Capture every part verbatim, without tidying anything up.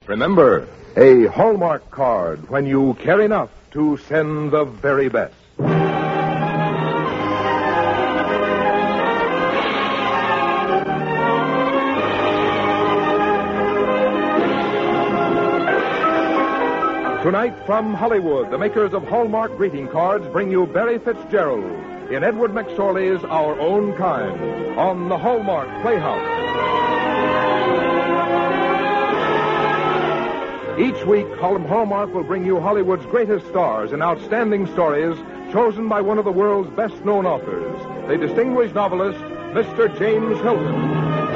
Remember, a Hallmark card when you care enough to send the very best. Tonight from Hollywood, the makers of Hallmark greeting cards bring you Barry Fitzgerald in Edward McSorley's Our Own Kind on the Hallmark Playhouse. Each week, Hallmark will bring you Hollywood's greatest stars in outstanding stories chosen by one of the world's best-known authors, the distinguished novelist, Mister James Hilton.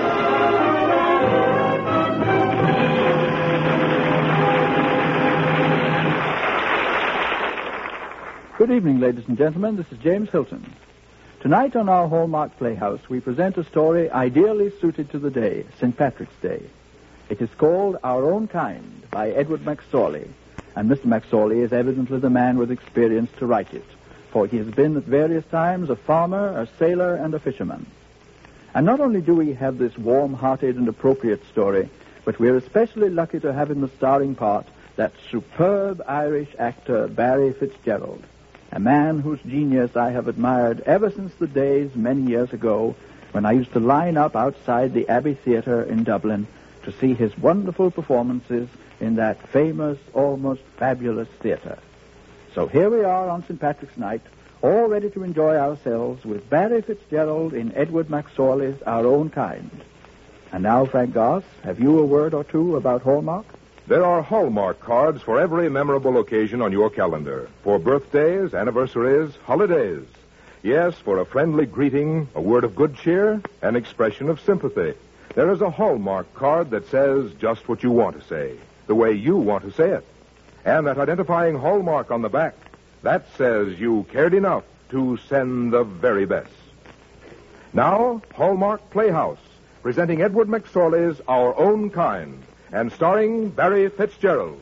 Good evening, ladies and gentlemen. This is James Hilton. Tonight on our Hallmark Playhouse, we present a story ideally suited to the day, Saint Patrick's Day. It is called Our Own Kind by Edward McSorley, and Mister McSorley is evidently the man with experience to write it, for he has been at various times a farmer, a sailor, and a fisherman. And not only do we have this warm-hearted and appropriate story, but we are especially lucky to have in the starring part that superb Irish actor Barry Fitzgerald, a man whose genius I have admired ever since the days many years ago when I used to line up outside the Abbey Theatre in Dublin to see his wonderful performances in that famous, almost fabulous theatre. So here we are on Saint Patrick's night, all ready to enjoy ourselves with Barry Fitzgerald in Edward McSorley's Our Own Kind. And now, Frank Goss, have you a word or two about Hallmark? There are Hallmark cards for every memorable occasion on your calendar. For birthdays, anniversaries, holidays. Yes, for a friendly greeting, a word of good cheer, an expression of sympathy. There is a Hallmark card that says just what you want to say, the way you want to say it. And that identifying Hallmark on the back, that says you cared enough to send the very best. Now, Hallmark Playhouse, presenting Edward McSorley's Our Own Kind, and starring Barry Fitzgerald.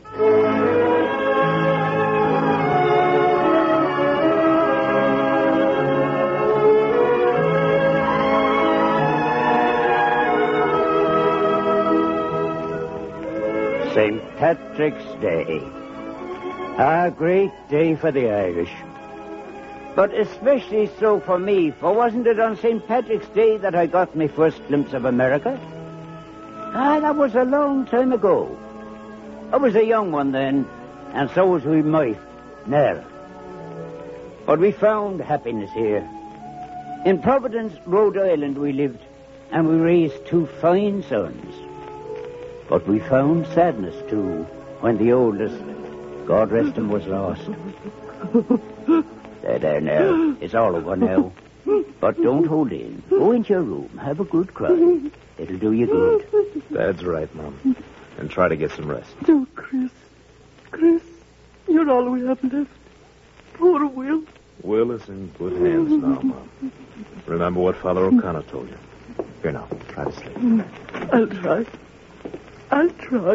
Saint Patrick's Day. A great day for the Irish. But especially so for me, for wasn't it on Saint Patrick's Day that I got my first glimpse of America? Ah, that was a long time ago. I was a young one then, and so was we might now. But we found happiness here. In Providence, Rhode Island we lived, and we raised two fine sons. But we found sadness, too, when the oldest, God rest him, was lost. There, there now. It's all over now. But don't hold in. Go into your room. Have a good cry. It'll do you good. That's right, Mom. And try to get some rest. Oh, Chris. Chris, you're all we have left. Poor Will. Will is in good hands now, Mom. Remember what Father O'Connor told you. Here now, try to sleep. I'll try. I'll try.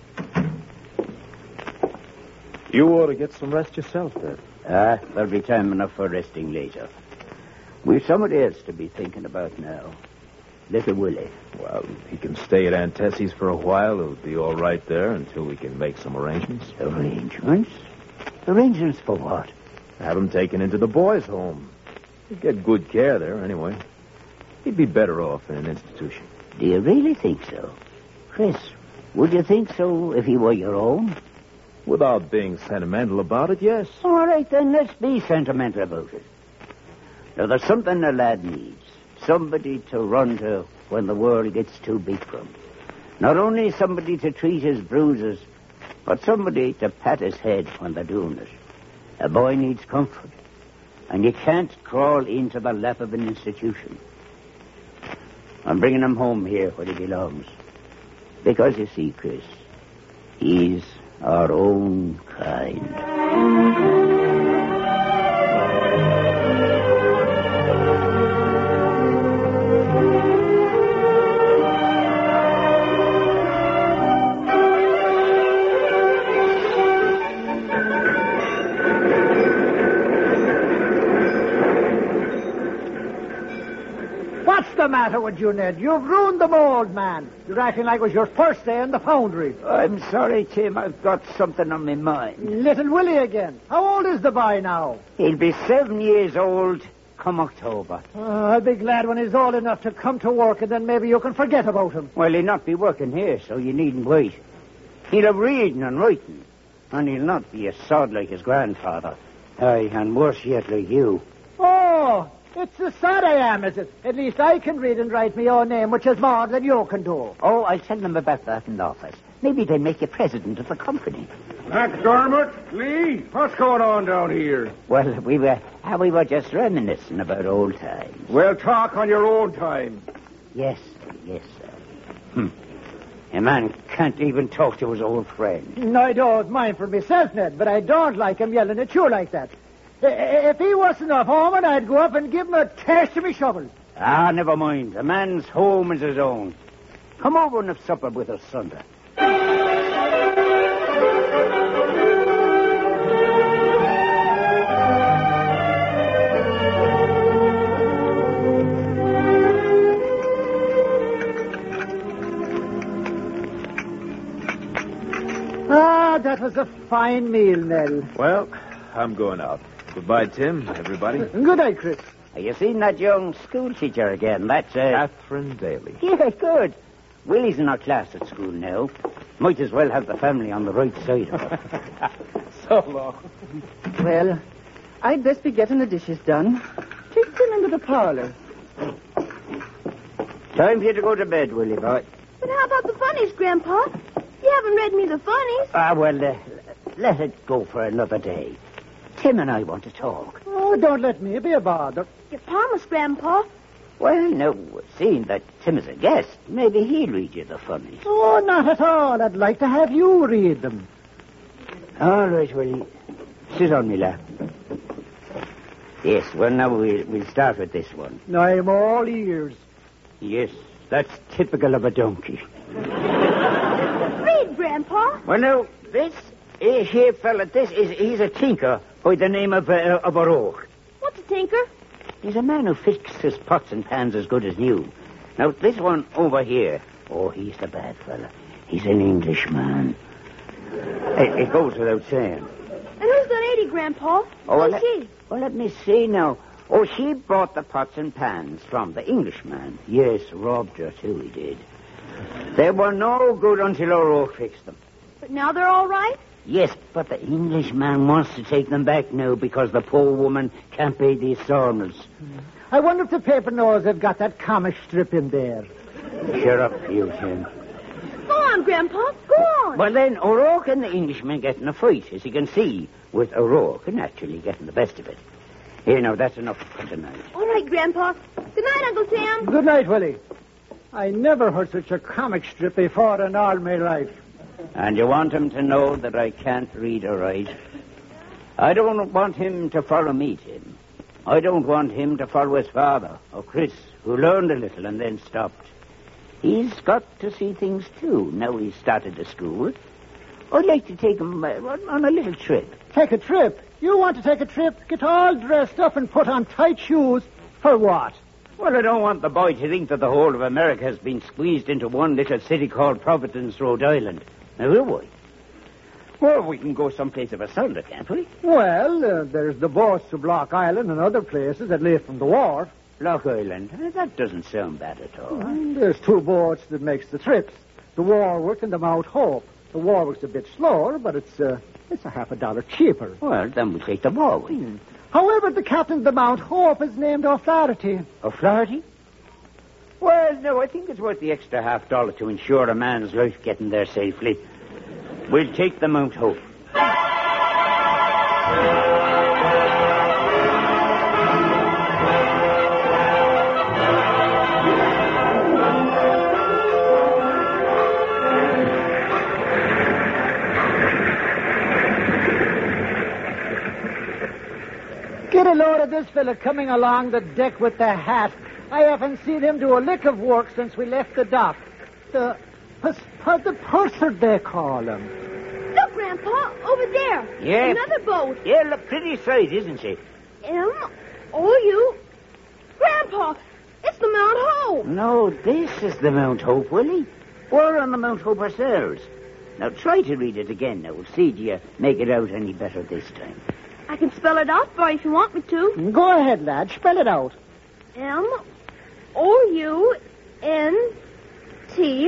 You ought to get some rest yourself, Dad. Ah, there'll be time enough for resting later. We've somebody else to be thinking about now. Little Willie. Well, he can stay at Aunt Tessie's for a while. He'll be all right there until we can make some arrangements. Arrangements? Arrangements for what? Have him taken into the boys' home. He'd get good care there, anyway. He'd be better off in an institution. Do you really think so? Chris, would you think so if he were your own? Without being sentimental about it, yes. All right, then, let's be sentimental about it. Now, there's something a lad needs. Somebody to run to when the world gets too big for him. Not only somebody to treat his bruises, but somebody to pat his head when they're doing it. A boy needs comfort, and you can't crawl into the lap of an institution. I'm bringing him home here where he belongs. Because, you see, Chris, he's our own kind. matter with you, Ned? You've ruined the mold, man. You're acting like it was your first day in the foundry. I'm sorry, Tim. I've got something on my mind. Little Willie again. How old is the boy now? He'll be seven years old come October. Oh, I'll be glad when he's old enough to come to work, and then maybe you can forget about him. Well, he'll not be working here, so you needn't wait. He'll have reading and writing, and he'll not be a sod like his grandfather. Aye, and worse yet like you. Oh, it's the sod I am, is it? At least I can read and write my own name, which is more than you can do. Oh, I'll tell them about that in the office. Maybe they'll make you president of the company. MacDermott, Lee, what's going on down here? Well, we were uh, we were just reminiscing about old times. Well, talk on your own time. Yes, yes, sir. Hmm. A man can't even talk to his old friend. No, I don't mind for myself, Ned, but I don't like him yelling at you like that. I- If he wasn't at home, I'd go up and give him a taste of me shovel. Ah, never mind. A man's home is his own. Come over and have supper with us Sunday. Ah, that was a fine meal, Nell. Well, I'm going out. Goodbye, Tim, everybody. Good night, Chris. Have you seen that young school teacher again? That's, uh... Catherine Daly. Yeah, good. Willie's in our class at school now. Might as well have the family on the right side of it. So long. Well, I'd best be getting the dishes done. Take them into the parlor. Time for you to go to bed, Willie boy. But how about the funnies, Grandpa? You haven't read me the funnies. Ah, well, uh, let it go for another day. Tim and I want to talk. Oh, don't let me be a bother. You promised, Grandpa. Well, no, seeing that Tim is a guest, maybe he'll read you the funnies. Oh, not at all. I'd like to have you read them. All right, Willie. Sit on me lap. Yes, well, now we'll, we'll start with this one. I'm all ears. Yes, that's typical of a donkey. Read, Grandpa. Well, now, this uh, here fella, this is, he's a tinker by the name of, uh, of O'Rourke. What's a tinker? He's a man who fixes pots and pans as good as new. Now, this one over here, oh, he's the bad fella. He's an Englishman. It, it goes without saying. And who's the lady, Grandpa? Oh, well, Who's she? let, well, let me see now. Oh, she brought the pots and pans from the Englishman. Yes, robbed her, too, he did. They were no good until O'Rourke fixed them. But now they're all right? Yes, but the Englishman wants to take them back now because the poor woman can't pay the installments. I wonder if the paper knows they've got that comic strip in there. Shut up, you, Tim. Go on, Grandpa. Go on. Well, then, O'Rourke and the Englishman get in a fight, as you can see, with O'Rourke naturally getting the best of it. Here, now, that's enough for tonight. All right, Grandpa. Good night, Uncle Sam. Good night, Willie. I never heard such a comic strip before in all my life. And you want him to know that I can't read or write? I don't want him to follow me, Tim. I don't want him to follow his father, or Chris, who learned a little and then stopped. He's got to see things, too, now he's started to school. I'd like to take him uh, on a little trip. Take a trip? You want to take a trip? Get all dressed up and put on tight shoes? For what? Well, I don't want the boy to think that the whole of America has been squeezed into one little city called Providence, Rhode Island. Now, will we? Well, we can go someplace of a sounder, can't we? Well, uh, there's the boats to Block Island and other places that lay from the wharf. Block Island? Uh, That doesn't sound bad at all. And there's two boats that makes the trips. The Warwick and the Mount Hope. The Warwick's a bit slower, but it's uh, it's a half a dollar cheaper. Well, then we'll take the Warwick. Hmm. However, the captain of the Mount Hope is named O'Flaherty. O'Flaherty? Well, no, I think it's worth the extra half dollar to ensure a man's life getting there safely. We'll take the Mount Hope. Get a load of this fella coming along the deck with the hat. I haven't seen him do a lick of work since we left the dock. The, the, the purser, they call him. Look, Grandpa, over there. Yeah. Another boat. Yeah, look, pretty sight, isn't she? M O U. Grandpa, It's the Mount Hope. No, this is the Mount Hope, Willie. We're on the Mount Hope ourselves. Now, try to read it again. Now, we'll see do you make it out any better this time. I can spell it out for you if you want me to. Go ahead, lad. Spell it out. M O U N T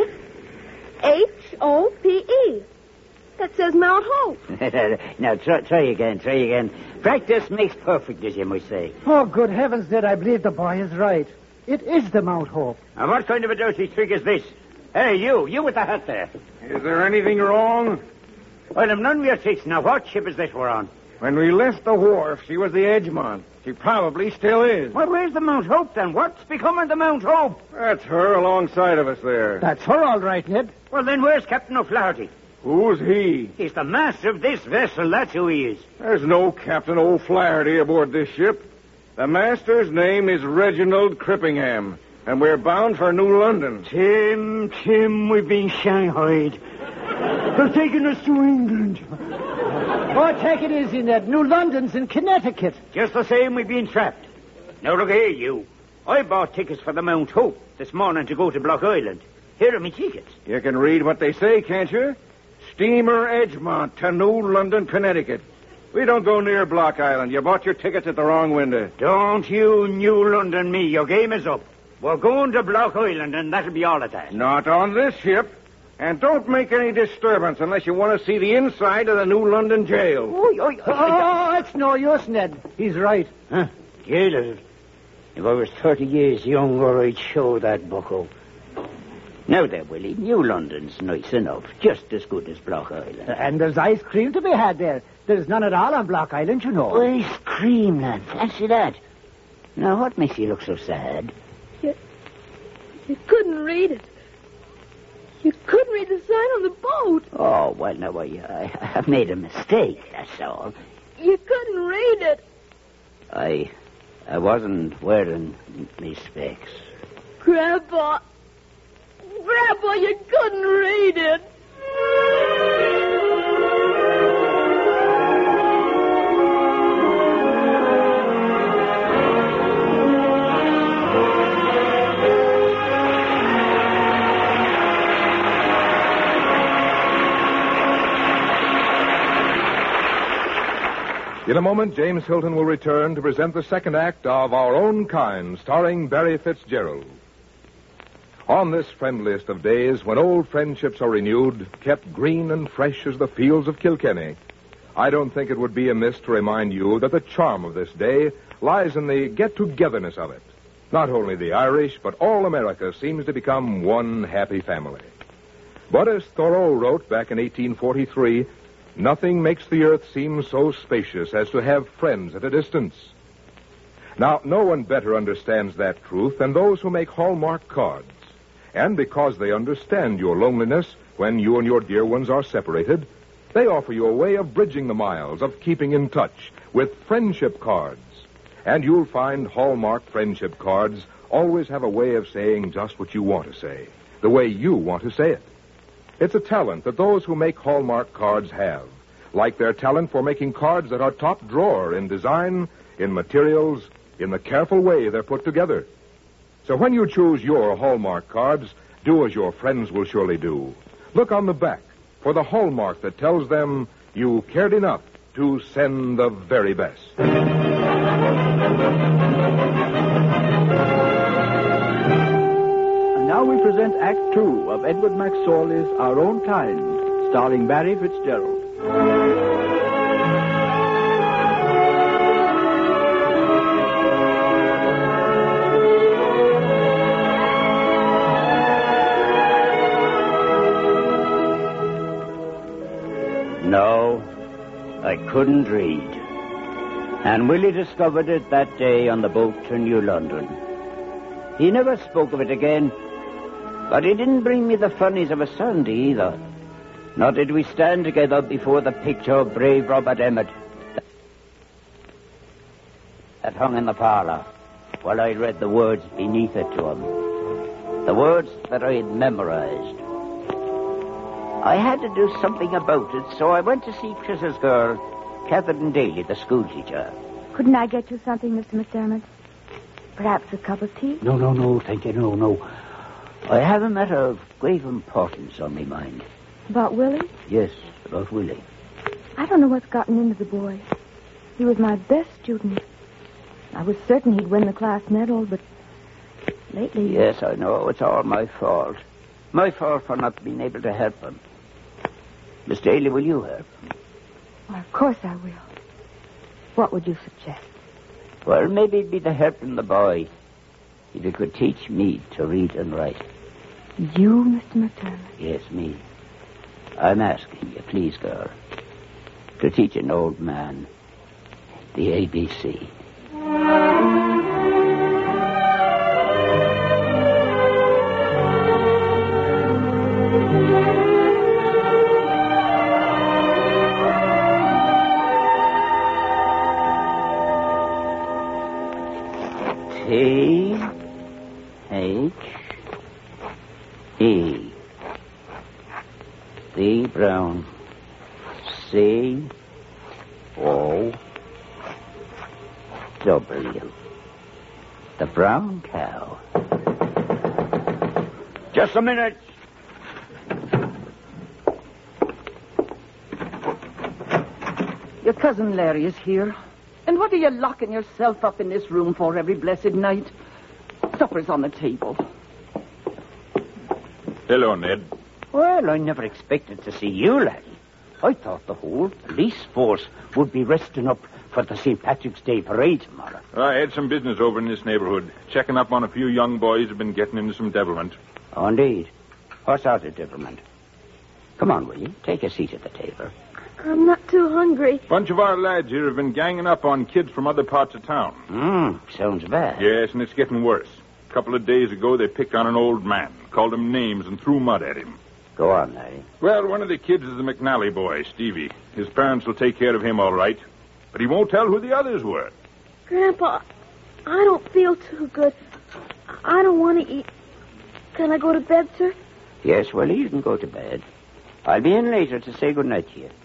H O P E. That says Mount Hope. Now, try, try again, try again. Practice makes perfect, as you might say. Oh, good heavens, Ned, I believe the boy is right. It is the Mount Hope. Now, what kind of a dirty trick is this? Hey, you, you with the hat there. Is there anything wrong? Well, I'm none of your tricks. Now, what ship is this we're on? When we left the wharf, she was the Edgemont. She probably still is. Well, where's the Mount Hope, then? What's become of the Mount Hope? That's her alongside of us there. That's her, all right, Ned. Well, then where's Captain O'Flaherty? Who's he? He's the master of this vessel. That's who he is. There's no Captain O'Flaherty aboard this ship. The master's name is Reginald Crippingham, and we're bound for New London. Tim, Tim, we've been shanghaied. They're taking us to England. Oh, take it easy, Ned. New London's in Connecticut. Just the same, we've been trapped. Now, look here, you. I bought tickets for the Mount Hope this morning to go to Block Island. Here are my tickets. You can read what they say, can't you? Steamer Edgemont to New London, Connecticut. We don't go near Block Island. You bought your tickets at the wrong window. Don't you New London me. Your game is up. We're going to Block Island, and that'll be all of that. Not on this ship. And don't make any disturbance unless you want to see the inside of the New London jail. Oh, oh, oh, Oh, it's no use, Ned. He's right. Huh? Jail. If I was thirty years younger, I'd show that bucko. Now then, Willie, New London's nice enough. Just as good as Block Island. And there's ice cream to be had there. There's none at all on Block Island, you know. Ice cream, lad. Fancy that. Now, what makes you look so sad? You, you couldn't read it. You couldn't read the sign on the boat. Oh, well, no, I, I, I've made a mistake, that's all. You couldn't read it. I I wasn't wearing me specs. Grandpa. Grandpa, you couldn't read it. In a moment, James Hilton will return to present the second act of Our Own Kind, starring Barry Fitzgerald. On this friendliest of days, when old friendships are renewed, kept green and fresh as the fields of Kilkenny, I don't think it would be amiss to remind you that the charm of this day lies in the get-togetherness of it. Not only the Irish, but all America seems to become one happy family. But as Thoreau wrote back in eighteen forty-three, nothing makes the earth seem so spacious as to have friends at a distance. Now, no one better understands that truth than those who make Hallmark cards. And because they understand your loneliness when you and your dear ones are separated, they offer you a way of bridging the miles, of keeping in touch with friendship cards. And you'll find Hallmark friendship cards always have a way of saying just what you want to say, the way you want to say it. It's a talent that those who make Hallmark cards have, like their talent for making cards that are top drawer in design, in materials, in the careful way they're put together. So when you choose your Hallmark cards, do as your friends will surely do. Look on the back for the hallmark that tells them you cared enough to send the very best. And now we present Act Two of Edward McSorley's Our Own Kind, starring Barry Fitzgerald. No, I couldn't read. And Willie discovered it that day on the boat to New London. He never spoke of it again, but he didn't bring me the funnies of a Sunday either. Nor did we stand together before the picture of brave Robert Emmet that hung in the parlor while I read the words beneath it to him. The words that I had memorized. I had to do something about it, so I went to see Chris's girl, Catherine Daly, the schoolteacher. Couldn't I get you something, Mister McDermott? Perhaps a cup of tea? No, no, no, thank you, no, no. I have a matter of grave importance on my mind. About Willie? Yes, about Willie. I don't know what's gotten into the boy. He was my best student. I was certain he'd win the class medal, but lately... Yes, I know. It's all my fault. My fault for not being able to help him. Miss Daly, will you help him? Well, of course I will. What would you suggest? Well, maybe it'd be to helping the boy if you could teach me to read and write. You, Mister McDermott? Yes, me. I'm asking you, please, girl, to teach an old man the A B C. T H E D Brown C O W. The brown cow. Just a minute. Your cousin Larry is here. And what are you locking yourself up in this room for every blessed night? Supper's on the table. Hello, Ned. Well, I never expected to see you, laddie. I thought the whole police force would be resting up for the Saint Patrick's Day parade tomorrow. I had some business over in this neighborhood, checking up on a few young boys who've been getting into some devilment. Oh, indeed. What sort of devilment? Come on, will you? Take a seat at the table. I'm not too hungry. Bunch of our lads here have been ganging up on kids from other parts of town. Hmm, sounds bad. Yes, and it's getting worse. A couple of days ago, they picked on an old man, called him names, and threw mud at him. Go on, laddie. Well, one of the kids is the McNally boy, Stevie. His parents will take care of him all right, but he won't tell who the others were. Grandpa, I don't feel too good. I don't want to eat. Can I go to bed, sir? Yes, well, you can go to bed. I'll be in later to say good night to you.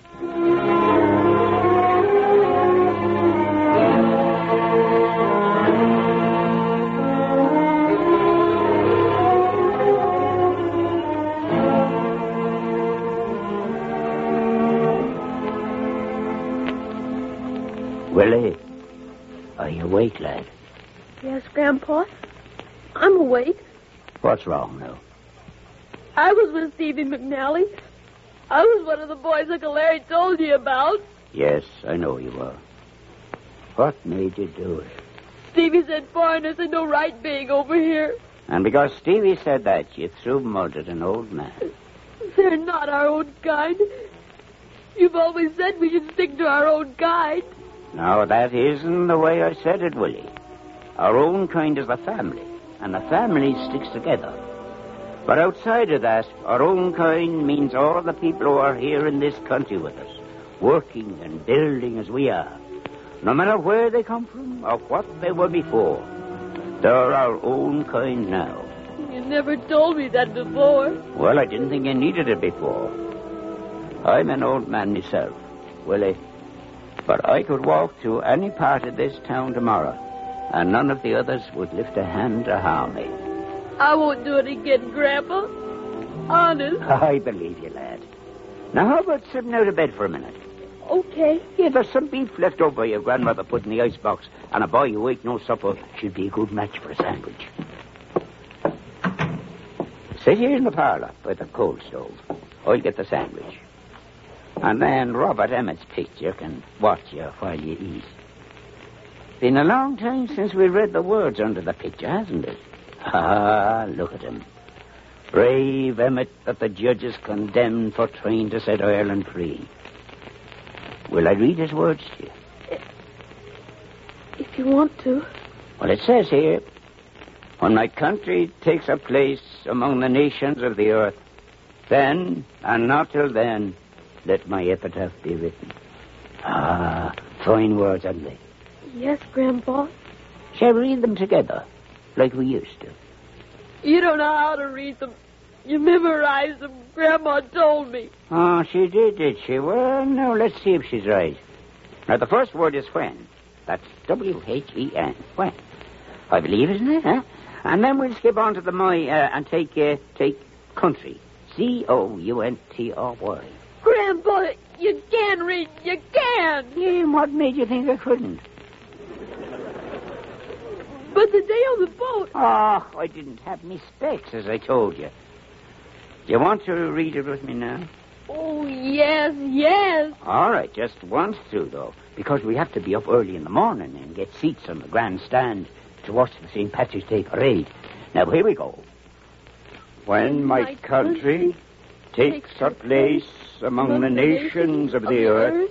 Willie, are you awake, lad? Yes, Grandpa. I'm awake. What's wrong now? I was with Stevie McNally. I was one of the boys Uncle Larry told you about. Yes, I know you were. What made you do it? Stevie said foreigners had no right being over here. And because Stevie said that, you threw mud at an old man. They're not our own kind. You've always said we should stick to our own kind. No, that isn't the way I said it, Willie. Our own kind is a family, and a family sticks together. But outside of that, our own kind means all the people who are here in this country with us, working and building as we are. No matter where they come from or what they were before, they're our own kind now. You never told me that before. Well, I didn't think you needed it before. I'm an old man myself, Willie. But I could walk to any part of this town tomorrow, and none of the others would lift a hand to harm me. I won't do it again, Grandpa. Honest. I believe you, lad. Now, how about sitting out of bed for a minute? Okay. Yeah, there's some beef left over your grandmother put in the icebox, and a boy who ate no supper should be a good match for a sandwich. Sit here in the parlor by the coal stove. I'll get the sandwich. And then Robert Emmett's picture can watch you while you eat. Been a long time since we read the words under the picture, hasn't it? Ah, look at him. Brave Emmett that the judges condemned for trying to set Ireland free. Will I read his words to you? If you want to. Well, it says here, when my country takes a place among the nations of the earth, then, and not till then, let my epitaph be written. Ah, fine words, aren't they? Yes, Grandpa. Shall we read them together, like we used to? You don't know how to read them. You memorized them. Grandma told me. Oh, she did, did she? Well, now, let's see if she's right. Now, the first word is when. That's W H E N, when. I believe, isn't it? Huh? And then we'll skip on to the my uh, and take uh, take country. C O U N T R Y. Grandpa, you can read. You can. Yeah, what made you think I couldn't? But the day on the boat... Oh, I didn't have me specs, as I told you. Do you want to read it with me now? Oh, yes, yes. All right, just once through, though, because we have to be up early in the morning and get seats on the grandstand to watch the Saint Patrick's Day parade. Now, here we go. When my, my country, country takes a place among the nations of the earth...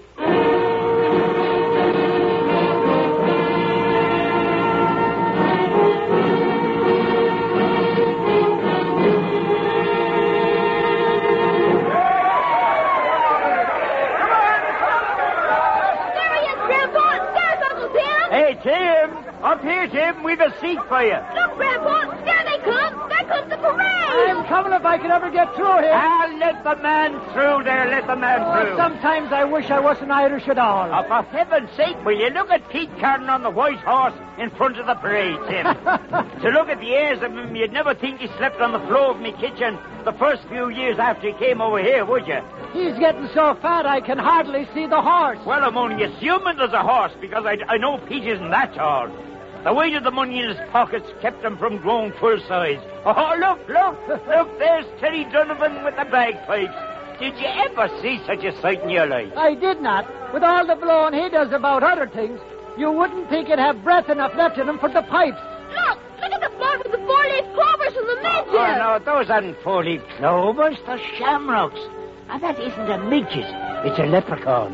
Tim! Up here, Tim. We've a seat for you. Look, Grandpa. There they come. There comes the parade. I'm coming if I can ever get through here. Ah, let the man through there. Let the man oh, through. Sometimes I wish I wasn't Irish at all. Oh, for heaven's sake, will you look at Pete Carden on the white horse in front of the parade, Tim? To look at the airs of him, you'd never think he slept on the floor of me kitchen the first few years after he came over here, would you? He's getting so fat I can hardly see the horse. Well, I'm only assuming there's a horse because I, I know Pete isn't that tall. The weight of the money in his pockets kept him from growing full size. Oh, look, look, look, there's Terry Donovan with the bagpipes. Did you ever see such a sight in your life? I did not. With all the blowing he does about other things, you wouldn't think he'd have breath enough left in him for the pipes. Look, look at the flock of the four-leaf clovers and the midges. Oh, no, those aren't four-leaf clovers, they're shamrocks. And that isn't a midget, it's a leprechaun.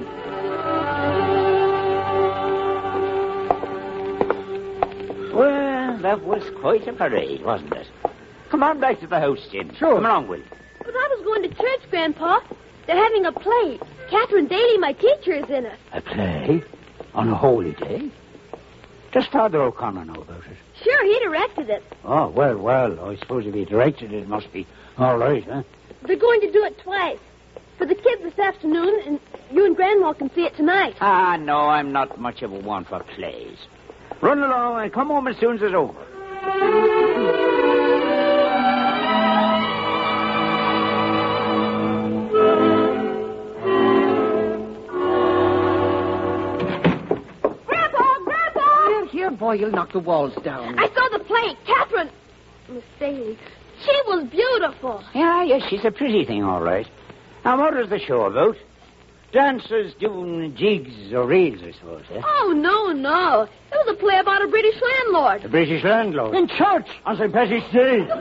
Well, that was quite a parade, wasn't it? Come on back to the house, Jim. Sure. Come along, Will. But I was going to church, Grandpa. They're having a play. Catherine Daly, my teacher, is in it. A play? On a holy day? Does Father O'Connor know about it? Sure, he directed it. Oh, well, well, I suppose if he directed it, it must be all right, huh? They're going to do it twice. For the kids this afternoon, and you and Grandma can see it tonight. Ah, no, I'm not much of a one for plays. Run along and come home as soon as it's over. Grandpa, Grandpa! Here, here, boy, you'll knock the walls down. I saw the play. Catherine... Miss Daly. She was beautiful. Yeah, yes, she's a pretty thing, all right. Now, what is the show about? Dancers doing jigs or reels, I suppose, eh? Oh, no, no. It was a play about a British landlord. The British landlord? In church. On Saint Patrick's Day. The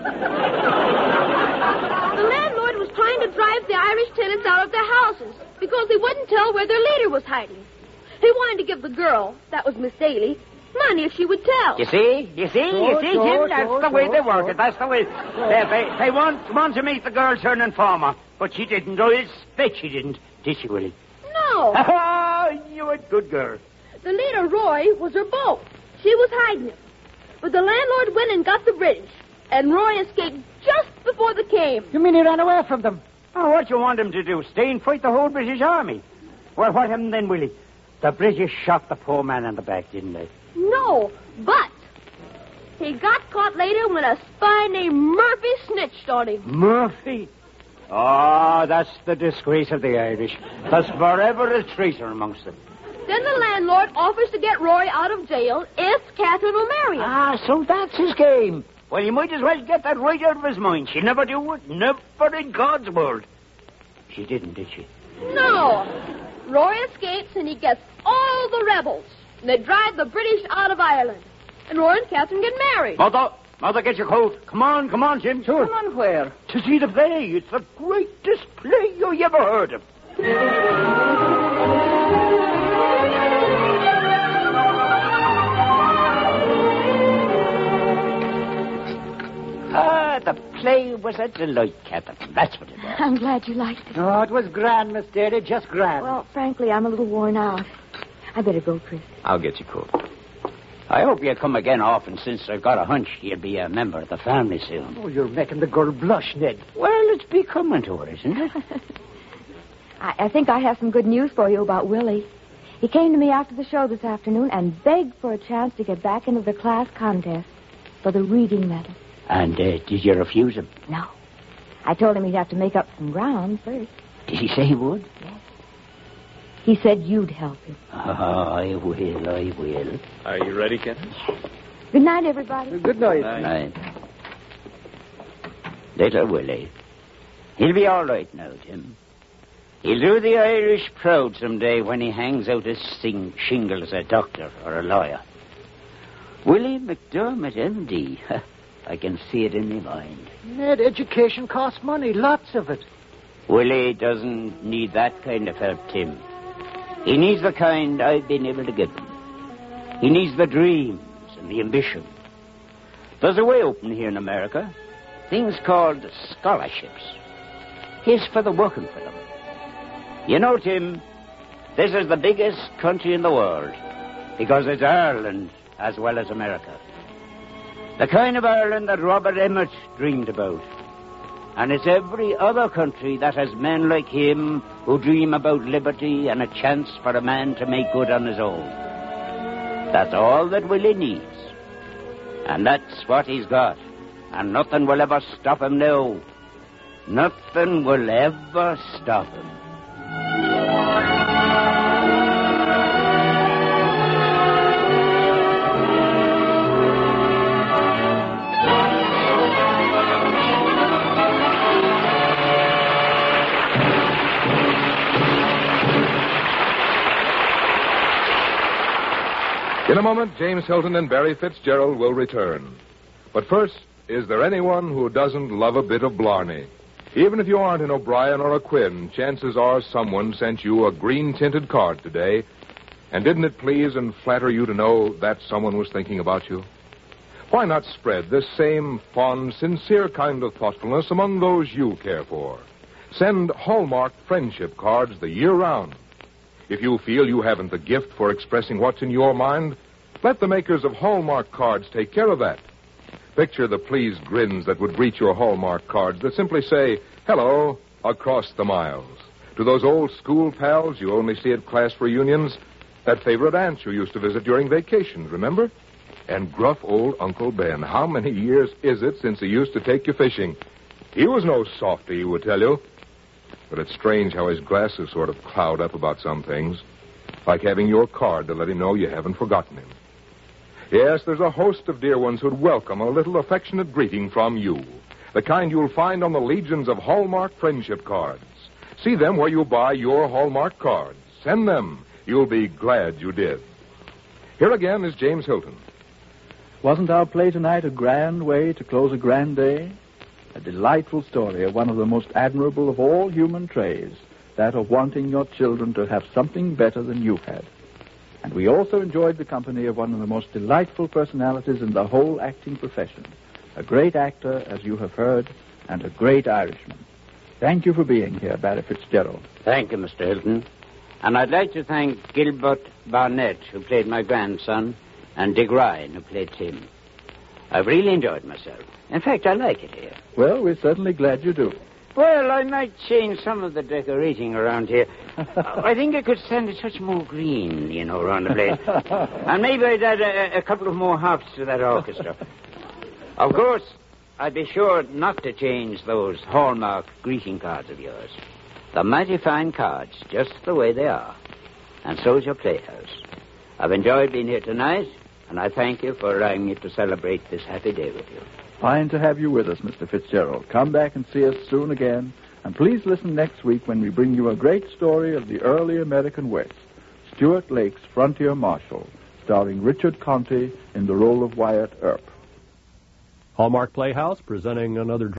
landlord was trying to drive the Irish tenants out of their houses because they wouldn't tell where their leader was hiding. He wanted to give the girl, that was Miss Daly, money if she would tell. You see? You see? Sure, you see, sure, Jim? That's sure, the way sure, they work sure. it. That's the way. They, they, they want, want to make the girl turn informer, but she didn't. I expect she didn't. Did she, Willie? No. Ah, you a good girl. The leader, Roy, was her beau. She was hiding him. But the landlord went and got the British, and Roy escaped just before they came. You mean he ran away from them? Oh, what you want him to do? Stay and fight the whole British army? Well, what happened then, Willie? The British shot the poor man in the back, didn't they? No, but he got caught later when a spy named Murphy snitched on him. Murphy? Oh, that's the disgrace of the Irish. There's forever a traitor amongst them. Then the landlord offers to get Roy out of jail if Catherine will marry him. Ah, so that's his game. Well, you might as well get that right out of his mind. She never do it. Never in God's world. She didn't, did she? No. Roy escapes and he gets all the rebels. And they drive the British out of Ireland. And Roy and Catherine get married. Mother, Mother, get your coat. Come on, come on, Jim. Come on, where? To see the play. It's the greatest play you ever heard of. Ah, the play was a delight, Catherine. That's what it was. I'm glad you liked it. Oh, it was grand, Miss Daly, just grand. Well, frankly, I'm a little worn out. I better go, Chris. I'll get your coat. I hope you'll come again often, since I've got a hunch you'll be a member of the family soon. Oh, you're making the girl blush, Ned. Well, it's becoming to her, isn't it? I, I think I have some good news for you about Willie. He came to me after the show this afternoon and begged for a chance to get back into the class contest. for the reading medal. And uh, did you refuse him? No. I told him he'd have to make up some ground first. Did he say he would? Yes. He said you'd help him. Oh, I will, I will. Are you ready, Captain? Yes. Good night, everybody. Good night. Good night. Little Willie. He'll be all right now, Tim. He'll do the Irish proud someday when he hangs out his sing- shingle as a doctor or a lawyer. Willie McDermott, M D. I can see it in my mind. Ned, education costs money, lots of it. Willie doesn't need that kind of help, Tim. He needs the kind I've been able to give him. He needs the dreams and the ambition. There's a way open here in America. Things called scholarships. Here's for the working for them. You know, Tim, this is the biggest country in the world because it's Ireland as well as America. The kind of Ireland that Robert Emmet dreamed about. And it's every other country that has men like him who dream about liberty and a chance for a man to make good on his own. That's all that Willie needs. And that's what he's got. And nothing will ever stop him now. Nothing will ever stop him. In a moment, James Hilton and Barry Fitzgerald will return. But first, is there anyone who doesn't love a bit of Blarney? Even if you aren't an O'Brien or a Quinn, chances are someone sent you a green-tinted card today. And didn't it please and flatter you to know that someone was thinking about you? Why not spread this same fond, sincere kind of thoughtfulness among those you care for? Send Hallmark friendship cards the year round. If you feel you haven't the gift for expressing what's in your mind, let the makers of Hallmark cards take care of that. Picture the pleased grins that would greet your Hallmark cards that simply say, hello, across the miles. To those old school pals you only see at class reunions, that favorite aunt you used to visit during vacations, remember? And gruff old Uncle Ben. How many years is it since he used to take you fishing? He was no softy, he would tell you. But it's strange how his glasses sort of cloud up about some things. Like having your card to let him know you haven't forgotten him. Yes, there's a host of dear ones who'd welcome a little affectionate greeting from you. The kind you'll find on the legions of Hallmark friendship cards. See them where you buy your Hallmark cards. Send them. You'll be glad you did. Here again is James Hilton. Wasn't our play tonight a grand way to close a grand day? A delightful story of one of the most admirable of all human traits, that of wanting your children to have something better than you had. And we also enjoyed the company of one of the most delightful personalities in the whole acting profession, a great actor, as you have heard, and a great Irishman. Thank you for being here, Barry Fitzgerald. Thank you, Mister Hilton. And I'd like to thank Gilbert Barnett, who played my grandson, and Dick Ryan, who played Tim. I've really enjoyed myself. In fact, I like it here. Well, we're certainly glad you do. Well, I might change some of the decorating around here. I think I could stand a touch more green, you know, around the place. And maybe I'd add a, a couple of more harps to that orchestra. Of course, I'd be sure not to change those Hallmark greeting cards of yours. They're mighty fine cards, just the way they are. And so's your playhouse. I've enjoyed being here tonight, and I thank you for allowing me to celebrate this happy day with you. Fine to have you with us, Mister Fitzgerald. Come back and see us soon again. And please listen next week when we bring you a great story of the early American West, Stuart Lake's Frontier Marshal, starring Richard Conte in the role of Wyatt Earp. Hallmark Playhouse presenting another